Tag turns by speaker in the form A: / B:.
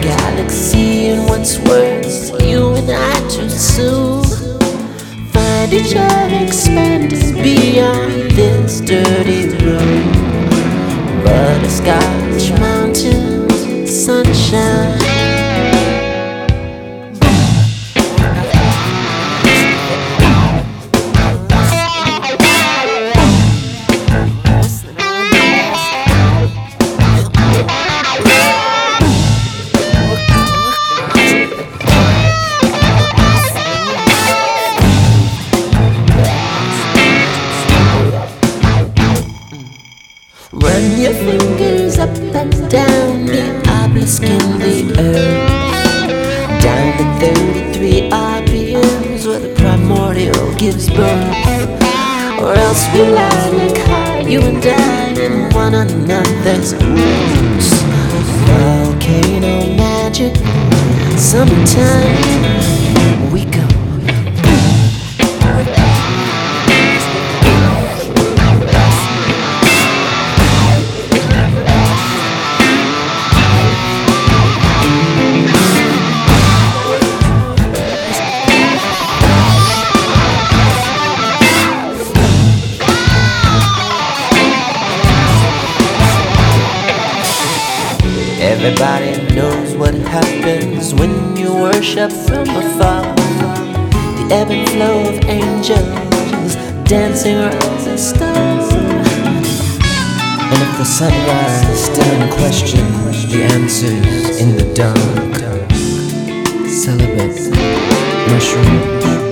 A: galaxy, and what's worse, you and I too soon find each other expanding beyond this dirty room. Butterscotch mountains, sunshine. Run your fingers up and down the obelisk in the earth, down the 33 RPMs where the primordial gives birth. Or else we lie like high, you and I, in one another's rooms. Volcano magic, summertime, we go. Everybody knows what happens when you worship from afar. The ebb and flow of angels dancing around the star. And if the sunrise still in question, the answer's in the dark. Celibate mushroom.